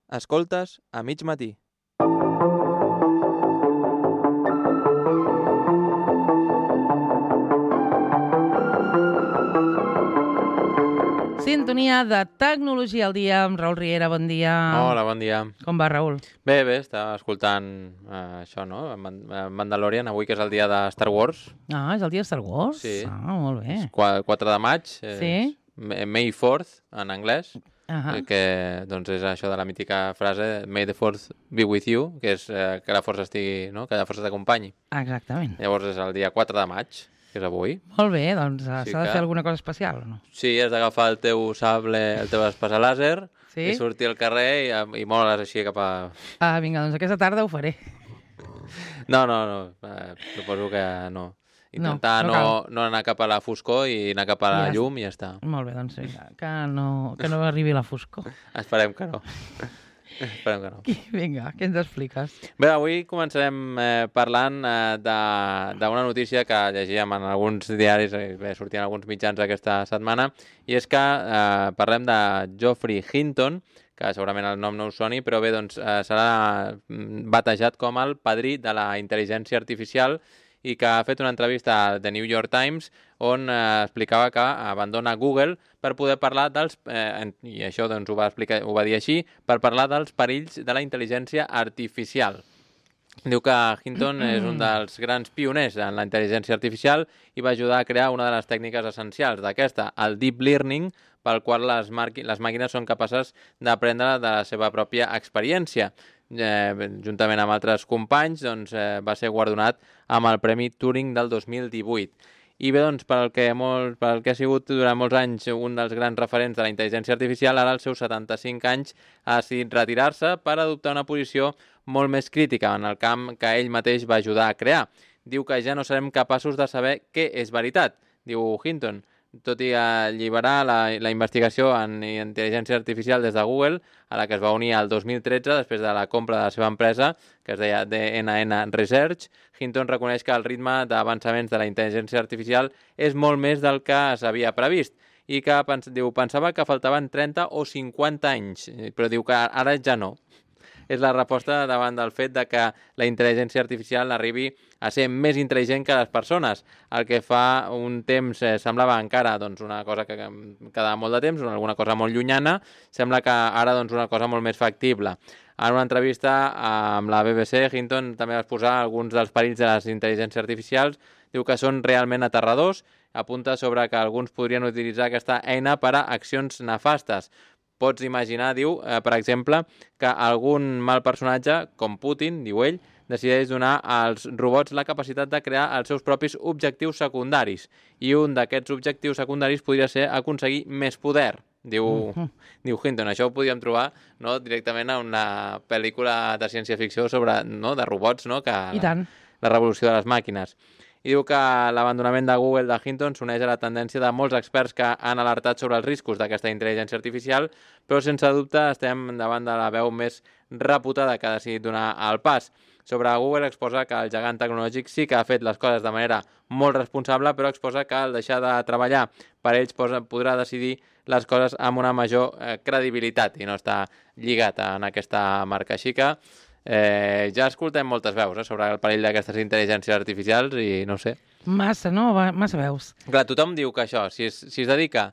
Escoltes a mig matí. Sintonia de Tecnologia al dia amb Raül Riera. Bon dia. Hola, bon dia. Com va, Raül? Bé, estava escoltant això, no? Mandalorian, avui que és el dia de Star Wars. Ah, és el dia de Star Wars? Sí. Ah, molt bé. És 4 de maig. Sí. May 4th, en anglès. Uh-huh. Doncs és això de la mítica frase May the Force be with you, que és que la força estigui, no? Que la força t'acompanyi. Exactament. Llavors és el dia 4 de maig, que és avui. Molt bé, doncs s'ha Sí de que- fer alguna cosa especial, o no? Sí, has d'agafar el teu sable, el teu espasa làser, Sí? i sortir al carrer i moure's així cap a... Ah, vinga, doncs aquesta tarda ho faré. No, suposo que no. Intentar no no anar cap a la foscor i anar cap a la Ja llum i ja està. Molt bé, doncs vinga, que no arribi la foscor. Esperem que no. Esperem que no. Vinga, què ens expliques? Bé, avui començarem parlant d'una notícia que llegíem en alguns diaris, sortien alguns mitjans aquesta setmana, i és que parlem de Geoffrey Hinton, que segurament el nom no us soni, però bé, doncs serà batejat com el padrí de la intel·ligència artificial i que ha fet una entrevista a The New York Times on explicava que abandona Google per poder parlar dels... I això doncs, ho va dir així, per parlar dels perills de la intel·ligència artificial. Diu que Hinton és un dels grans pioners en la intel·ligència artificial i va ajudar a crear una de les tècniques essencials d'aquesta, el deep learning, pel qual les màquines són capaces d'aprendre de la seva pròpia experiència. Juntament amb altres companys, doncs, va ser guardonat amb el Premi Turing del 2018. I bé, doncs, pel que ha sigut durant molts anys un dels grans referents de la intel·ligència artificial, ara als seus 75 anys ha decidit retirar-se per adoptar una posició molt més crítica en el camp que ell mateix va ajudar a crear. Diu que ja no serem capaços de saber què és veritat, diu Hinton. Tot i alliberar la investigació en intel·ligència artificial des de Google, a la que es va unir el 2013 després de la compra de la seva empresa, que es deia DNN Research, Hinton reconeix que el ritme d'avançaments de la intel·ligència artificial és molt més del que s'havia previst i que pensava que faltaven 30 o 50 anys, però diu que ara ja no. És la resposta davant del fet de que la intel·ligència artificial arribi a ser més intel·ligent que les persones, el que fa un temps semblava encara doncs, una cosa que quedava molt de temps, alguna cosa molt llunyana, sembla que ara doncs, una cosa molt més factible. En una entrevista amb la BBC, Hinton també va exposar alguns dels perills de les intel·ligències artificials, diu que són realment aterradors, apunta sobre que alguns podrien utilitzar aquesta eina per a accions nefastes. Pots imaginar, diu, per exemple, que algun mal personatge, com Putin, diu ell, decideix donar als robots la capacitat de crear els seus propis objectius secundaris. I un d'aquests objectius secundaris podria ser aconseguir més poder, diu Hinton. Això ho podíem trobar directament a una pel·lícula de ciència-ficció sobre, de robots, I tant. La revolució de les màquines. I diu que l'abandonament de Google de Hinton s'uneix a la tendència de molts experts que han alertat sobre els riscos d'aquesta intel·ligència artificial, però sense dubte estem davant de la veu més reputada que ha decidit donar el pas. Sobre Google exposa que el gegant tecnològic sí que ha fet les coses de manera molt responsable, però exposa que al deixar de treballar per ells podrà decidir les coses amb una major credibilitat i no està lligat en aquesta marca. Així que ja escoltem moltes veus sobre el perill d'aquestes intel·ligències artificials i no sé. Massa, no? Massa veus. Clar, tothom diu que això, si es dedica,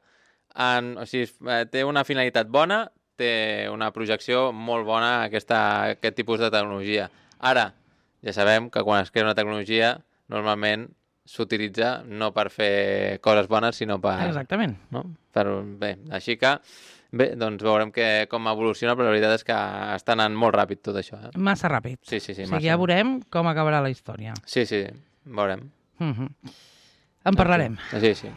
té una finalitat bona, té una projecció molt bona aquest tipus de tecnologia. Ara, ja sabem que quan es crea una tecnologia, normalment s'utilitza no per fer coses bones, sinó per... Exactament. No? Bé, així que... Bé, doncs veurem com evoluciona, però la veritat és que està anant molt ràpid tot això. Massa ràpid. Sí, O sigui, massa. ja veurem com acabarà la història. Sí, veurem. En parlarem. Sí.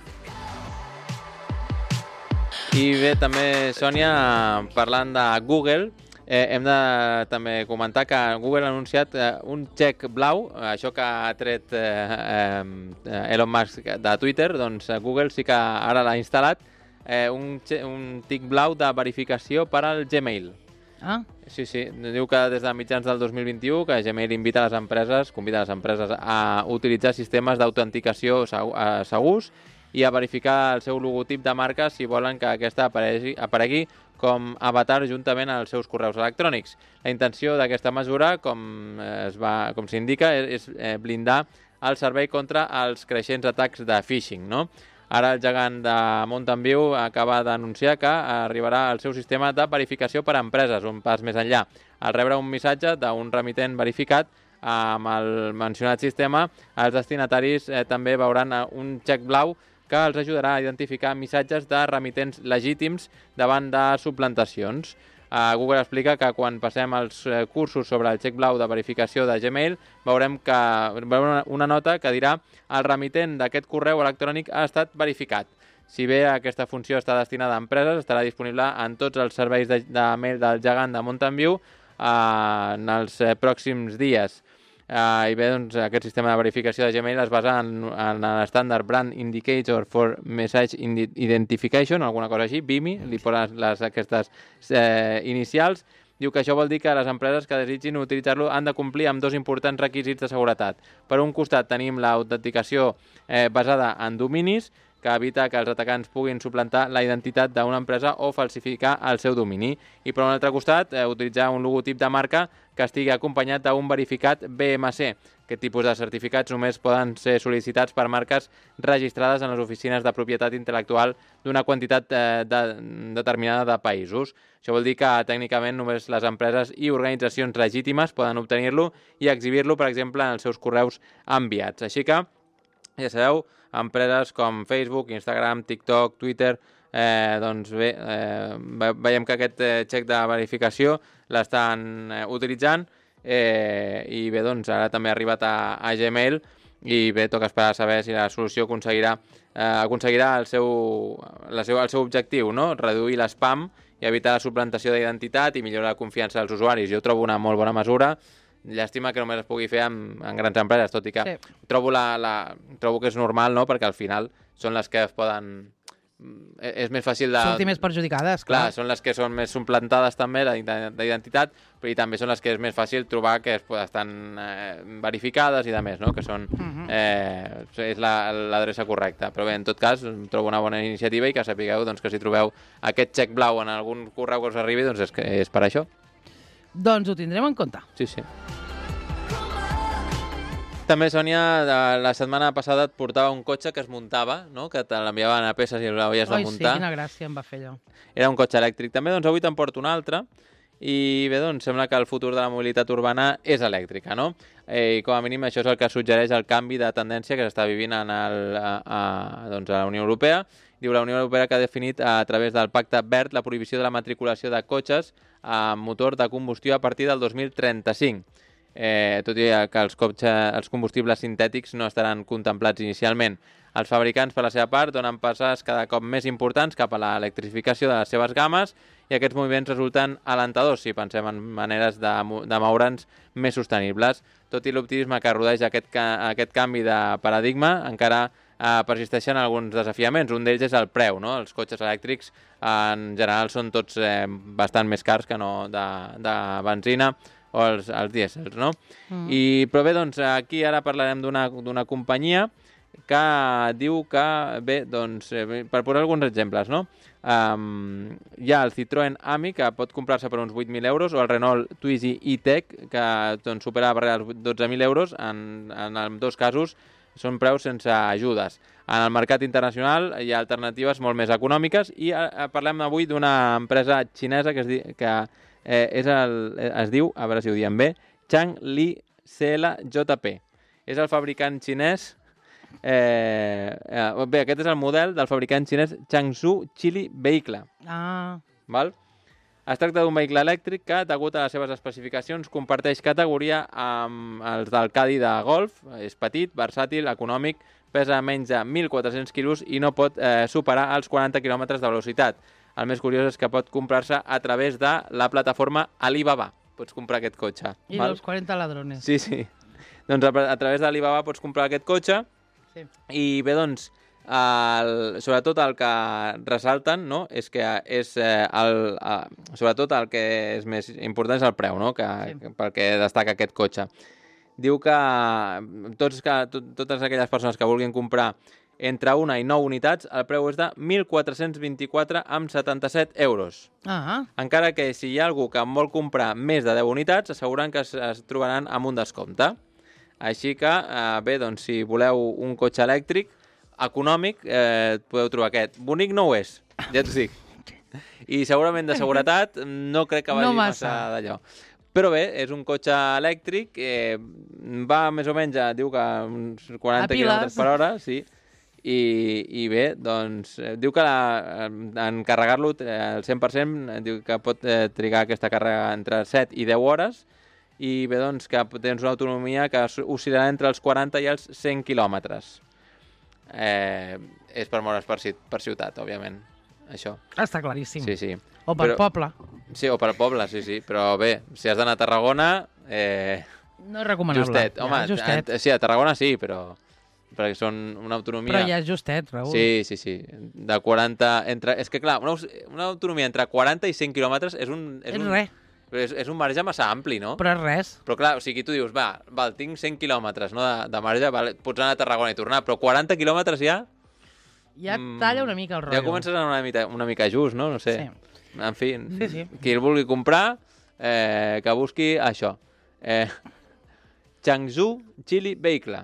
I bé, també, Sònia, parlant de Google, hem de també comentar que Google ha anunciat un xec blau, això que ha tret Elon Musk de Twitter, doncs Google sí que ara l'ha instal·lat, un tic blau de verificació per al Gmail. Ah? Sí. Diu que des de mitjans del 2021 que Gmail convida les empreses a utilitzar sistemes d'autenticació segurs i a verificar el seu logotip de marca si volen que aquesta aparegui com avatar juntament als seus correus electrònics. La intenció d'aquesta mesura, com s'indica, és blindar el servei contra els creixents atacs de phishing, no? Ara el gegant de Mountain View acaba d'anunciar que arribarà al seu sistema de verificació per a empreses, un pas més enllà. Al rebre un missatge d'un remitent verificat amb el mencionat sistema, els destinataris també veuran un xec blau que els ajudarà a identificar missatges de remitents legítims davant de suplantacions. Google explica que quan passem els cursos sobre el xec blau de verificació de Gmail veurem una nota que dirà el remitent d'aquest correu electrònic ha estat verificat. Si bé aquesta funció està destinada a empreses, estarà disponible en tots els serveis de mail del gegant de Mountain View en els pròxims dies. I bé, doncs, aquest sistema de verificació de Gmail es basa en l'estàndard Brand Indicator for Message Identification, alguna cosa així, BIMI, li posen aquestes inicials. Diu que això vol dir que les empreses que desitgin utilitzar-lo han de complir amb dos importants requisits de seguretat. Per un costat tenim l'autenticació basada en dominis, que evita que els atacants puguin suplantar la identitat d'una empresa o falsificar el seu domini. I per un altre costat, utilitzar un logotip de marca que estigui acompanyat d'un verificat BMC. Aquest tipus de certificats només poden ser sol·licitats per marques registrades en les oficines de propietat intel·lectual d'una quantitat determinada de països. Això vol dir que tècnicament només les empreses i organitzacions legítimes poden obtenir-lo i exhibir-lo, per exemple, en els seus correus enviats. Així que, ja sabeu, empreses com Facebook, Instagram, TikTok, Twitter, doncs bé, veiem que aquest xec de verificació l'estan utilitzant i bé, doncs ara també ha arribat a Gmail i bé, toca esperar a saber si la solució aconseguirà el seu objectiu, no? Reduir l'spam i evitar la suplantació d'identitat i millorar la confiança dels usuaris. Jo trobo una molt bona mesura. Llàstima que només es pugui fer en grans empreses, tot i que trobo que és normal, no? Perquè al final són les que es poden... És més fàcil de... Sortir més perjudicades, clar. Són les que són més supplantades també d'identitat, però també són les que és més fàcil trobar que estan verificades i de més, no? Que són... és l'adreça correcta. Però bé, en tot cas, trobo una bona iniciativa i que sapigueu doncs, que si trobeu aquest xec blau en algun correu que us arribi, doncs és per això. Doncs ho tindrem en compte. Sí. També, Sònia, la setmana passada et portava un cotxe que es muntava, no? Que te l'enviaven a peces i l'havies de muntar. Sí, quina gràcia em va fer allò. Era un cotxe elèctric. També, doncs, avui te'n porto un altre i bé, doncs, sembla que el futur de la mobilitat urbana és elèctrica, no? I com a mínim això és el que suggereix el canvi de tendència que s'està vivint a la Unió Europea. Diu la Unió Europea que ha definit a través del Pacte Verd la prohibició de la matriculació de cotxes amb motor de combustió a partir del 2035. Tot i que els combustibles sintètics no estaran contemplats inicialment. Els fabricants, per la seva part, donen passes cada cop més importants cap a l'electrificació de les seves games i aquests moviments resulten alentadors si pensem en maneres de moure'ns més sostenibles. Tot i l'optimisme que rodeja aquest canvi de paradigma, encara persisteixen alguns desafiaments. Un d'ells és el preu, no? Els cotxes elèctrics en general són tots bastant més cars que no de benzina o els dièsels, no? Però bé, doncs aquí ara parlarem d'una companyia que diu que, bé, doncs, per posar alguns exemples, no? Hi ha el Citroën Ami, que pot comprar-se per uns 8.000 euros, o el Renault Twizy E-Tech, que doncs, supera els 12.000 euros. En dos casos són preus sense ajudes. En el mercat internacional hi ha alternatives molt més econòmiques i parlem avui d'una empresa xinesa que es diu, a veure si ho diem bé, Changli CLJP. És el fabricant xinès... Bé, aquest és el model del fabricant xinès Changsu Chili Vehicle. Val? Es tracta d'un vehicle elèctric que, degut a les seves especificacions, comparteix categoria amb els del Caddy de Golf. És petit, versàtil, econòmic, pesa menys de 1.400 quilos i no pot superar els 40 km de velocitat. El més curiós és que pot comprar-se a través de la plataforma Alibaba. Pots comprar aquest cotxe. I dels 40 ladrones. Sí. Doncs a través d'Alibaba pots comprar aquest cotxe. Sí. I bé, doncs, sobretot el que ressalten, no? És que sobretot el que és més important és el preu, no? Pel que destaca aquest cotxe. Diu que totes aquelles persones que vulguin comprar entre 1 i 9 unitats, el preu és de 1.424,77 euros. Encara que si hi ha algú que en vol comprar més de 10 unitats, asseguren que es trobaran amb un descompte. Així que, bé, doncs, si voleu un cotxe elèctric econòmic, podeu trobar aquest. Bonic no ho és, ja t'ho dic. I segurament de seguretat no crec que vagi massa d'allò. Però bé, és un cotxe elèctric, va més o menys, diu que uns 40 km per hora, sí. I bé, doncs, diu que en carregar-lo al 100%, diu que pot trigar aquesta càrrega entre 7 i 10 hores, i bé, doncs, que tens una autonomia que oscil·larà entre els 40 i els 100 quilòmetres. És per moure's per ciutat, òbviament, això. Està claríssim. Sí. O per poble. Sí, o per poble, sí. Però bé, si has d'anar a Tarragona... no és recomanable. Justet. Home, justet. Sí, a Tarragona sí, però... perquè són una autonomia... Però ja és justet, Raül. Sí. De 40... És que, clar, una autonomia entre 40 i 100 quilòmetres és un... res. És un marge massa ampli, no? Però és res. Però, clar, o sigui, tu dius, val, tinc 100 quilòmetres no, de marge, pots anar a Tarragona i tornar, però 40 quilòmetres ja... Ja talla una mica el rotllo. Ja comences a anar una mica just, no? No sé. Sí. En fi, sí. Qui el vulgui comprar, que busqui això. Changzhou Chili Vehicle.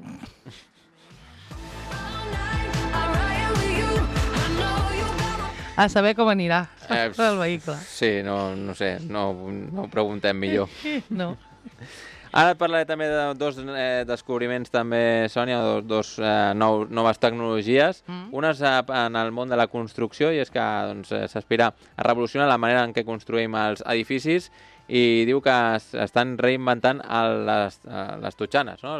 A saber com anirà el vehicle. Sí, no sé, no ho preguntem millor. No. Ara et parlaré també de dos descobriments també, Sònia, dos noves tecnologies. Unes en el món de la construcció, i és que s'aspira a revolucionar la manera en què construïm els edificis, i diu que estan reinventant les totxanes, no?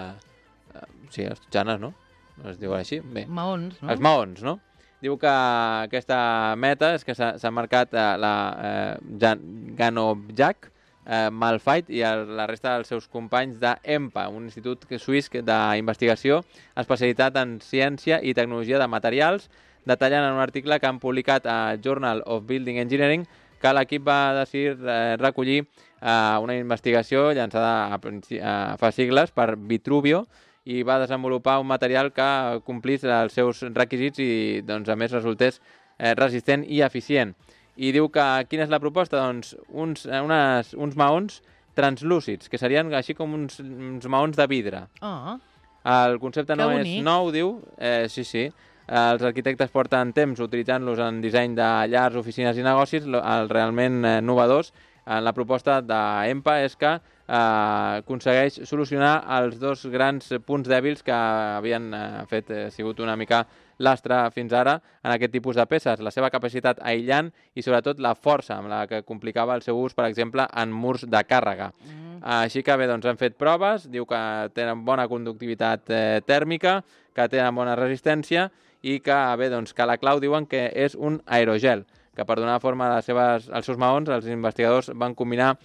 Sí, les totxanes, no? Es diuen així? Bé. Maons, no? Els maons, no? Diu que aquesta meta és que s'ha marcat la Ganobjak, Malfait i la resta dels seus companys d'EMPA, un institut suís d'investigació especialitat en ciència i tecnologia de materials, detallant en un article que han publicat a Journal of Building Engineering que l'equip va decidir recollir una investigació llançada fa sigles per Vitruvio i va desenvolupar un material que complís els seus requisits i, doncs, a més, resultés resistent i eficient. I diu que quina és la proposta? Doncs uns maons translúcids, que serien així com uns maons de vidre. El concepte no és nou, diu. Sí. Els arquitectes porten temps utilitzant-los en disseny de llars, oficines i negocis. El realment novedós en la proposta d'EMPA és que aconsegueix solucionar els dos grans punts dèbils que havien sigut una mica lastre fins ara en aquest tipus de peces, la seva capacitat aïllant i sobretot la força amb la que complicava el seu ús, per exemple, en murs de càrrega. Així que bé, doncs han fet proves, diu que tenen bona conductivitat tèrmica, que tenen bona resistència i que bé, doncs que la clau diuen que és un aerogel, que per donar forma als seus maons els investigadors van combinar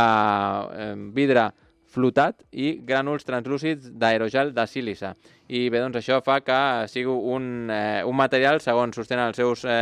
vidre flotat i grànuls translúcids d'aerogel de sílice. I bé, doncs això fa que sigui un material, segons sostenen els seus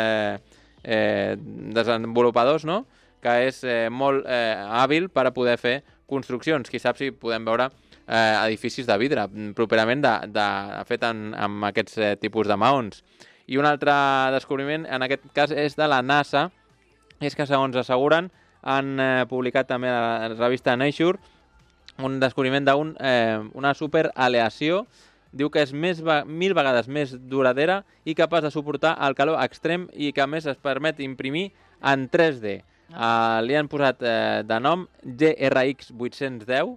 desenvolupadors, no? Que és molt hàbil per a poder fer construccions. Qui sap si podem veure edificis de vidre, properament fet amb aquests tipus de maons. I un altre descobriment, en aquest cas, és de la NASA, és que, segons asseguren, han publicat també a la revista Nature un descobriment d'una superaleació, diu que és 1.000 vegades més duradera i capaç de suportar el calor extrem i que a més es permet imprimir en 3D. Li han posat de nom GRX 810,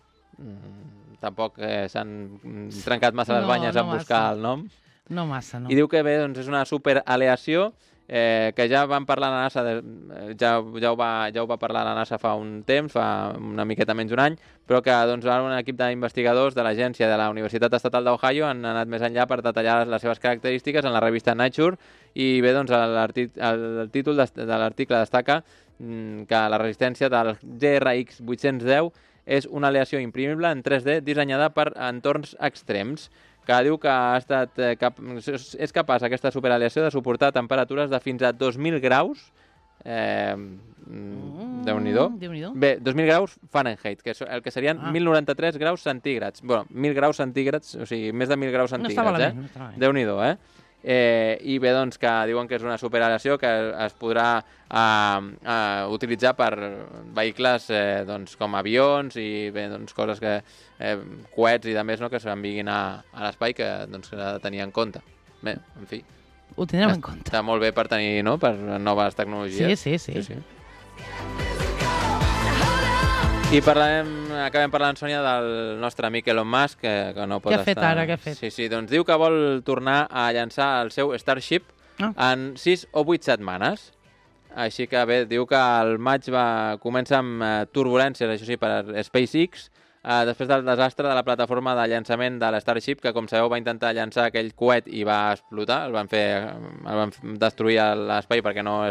tampoc s'han trencat massa les banyes en buscar el nom. No massa, no. I diu que bé, doncs és una superaleació que ja van parlar a la NASA, ja ho va parlar a la NASA fa un temps, fa una miqueta menys d'un any, però que doncs, un equip d'investigadors de l'agència de la Universitat Estatal d'Ohio han anat més enllà per detallar les seves característiques en la revista Nature i bé, doncs el títol de l'article destaca que la resistència del GRX 810 és una aleació imprimible en 3D dissenyada per entorns extrems, que diu que és capaç aquesta superaleació de suportar temperatures de fins a 2.000 graus Déu-n'hi-do. Bé, 2.000 graus Fahrenheit, que és el que serien 1.093 graus centígrads. Bueno, 1.000 graus centígrads, o sigui, més de 1.000 graus centígrads, no està malament, no està malament. Déu-n'hi-do, I bé, doncs, que diuen que és una superalació que es podrà utilitzar per vehicles doncs, com avions i bé, doncs, coses que coets i de més, no, que s'enviguin a l'espai que doncs, s'ha de tenir en compte. Bé, en fi. Ho tindrem en compte. Està molt bé per tenir, no?, per noves tecnologies. Sí. I acabem parlant, Sònia, del nostre amic Elon Musk, que no pot estar... Què ha fet ara, què ha fet? Sí, doncs diu que vol tornar a llançar el seu Starship en 6 o 8 setmanes. Així que bé, diu que el maig comença amb turbulències, això sí, per SpaceX, després del desastre de la plataforma de llançament de l'Starship, que com sabeu va intentar llançar aquell coet i va explotar, el van destruir a l'espai perquè no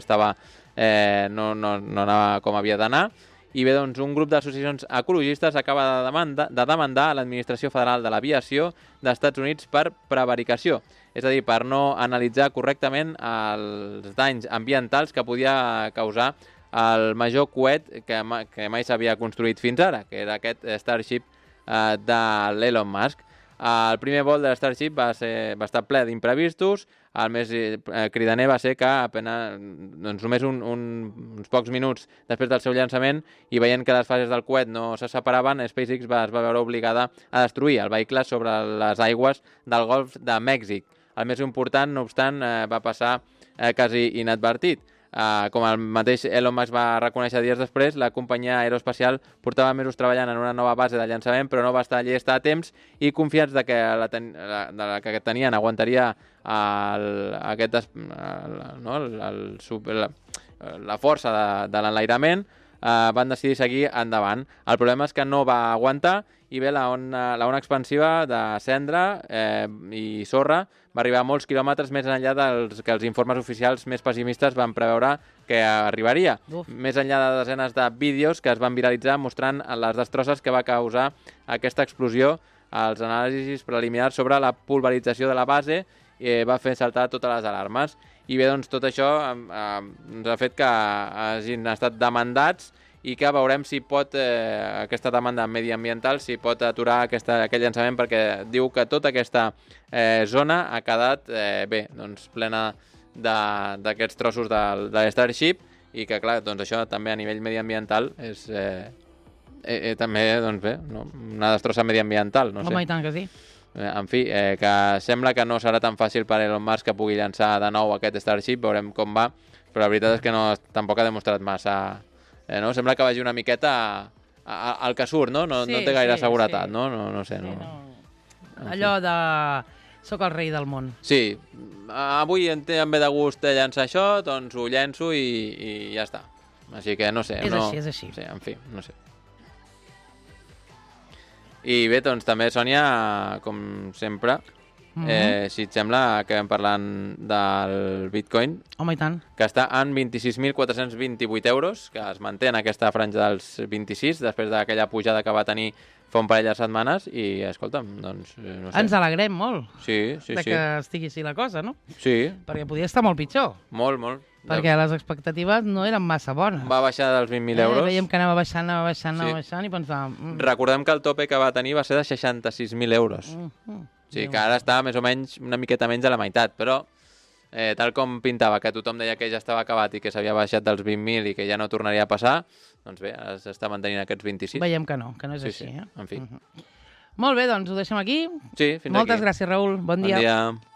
anava com havia d'anar. I bé, doncs, un grup d'associacions ecologistes acaba de demandar l'Administració Federal de l'Aviació d'Estats Units per prevaricació, és a dir, per no analitzar correctament els danys ambientals que podia causar el major coet que mai s'havia construït fins ara, que era aquest Starship de l'Elon Musk. El primer vol de l'Starship va estar ple d'imprevistos. El més cridaner va ser que doncs, només uns pocs minuts després del seu llançament i veient que les fases del coet no se separaven, SpaceX es va veure obligada a destruir el vehicle sobre les aigües del Golf de Mèxic. El més important, no obstant, va passar quasi inadvertit. Com el mateix Elon Musk va reconèixer dies després, la companyia aeroespacial portava mesos treballant en una nova base de llançament, però no va estar llesta a temps i confiats de que la que tenien aguantaria la força de l'enlairament, van decidir seguir endavant. El problema és que no va aguantar i bé, la ona expansiva de cendra i sorra va arribar a molts quilòmetres més enllà dels que els informes oficials més pessimistes van preveure que arribaria. Més enllà de desenes de vídeos que es van viralitzar mostrant les destrosses que va causar aquesta explosió, els anàlisis preliminars sobre la pulverització de la base va fer saltar totes les alarmes. I bé, doncs, tot això ens ha fet que hagin estat demandats i que veurem si pot, aquesta demanda mediambiental, si pot aturar aquest llançament, perquè diu que tota aquesta zona ha quedat doncs, plena d'aquests trossos de l'Starship i que, clar, doncs això també a nivell mediambiental és també, doncs bé, no? Una destrossa mediambiental, no sé. Home, i tant que sí. En fi, que sembla que no serà tan fàcil per Elon Musk que pugui llançar de nou aquest Starship, veurem com va, però la veritat és que tampoc ha demostrat massa... No? Sembla que vagi una miqueta al que surt, no? No té gaire seguretat, no? No sé. Allò de... Soc el rei del món. Sí, avui em ve de gust llançar això, doncs ho llenço i ja està. Així que no sé. És així. Sí, en fi, no sé. I bé, doncs també, Sònia, com sempre, si et sembla, acabem parlant del Bitcoin. Home, i tant. Que està en 26.428 euros, que es manté en aquesta franja dels 26, després d'aquella pujada que va tenir fa un parell de setmanes, i, escolta'm, doncs, no sé. Ens alegrem molt que estigui així la cosa, no? Sí. Perquè podia estar molt pitjor. Molt. Perquè les expectatives no eren massa bones. Va baixar dels 20.000 euros. Veiem que anava baixant i pensàvem... Recordem que el tope que va tenir va ser de 66.000 euros. Sí, que ara està més o menys una miqueta menys de la meitat, però tal com pintava, que tothom deia que ja estava acabat i que s'havia baixat dels 20.000 i que ja no tornaria a passar, doncs bé, ara s'està mantenint aquests 26. Veiem que no és així. Sí, en fi. Molt bé, doncs ho deixem aquí. Sí, fins Moltes gràcies, Raül. Bon dia. Bon dia.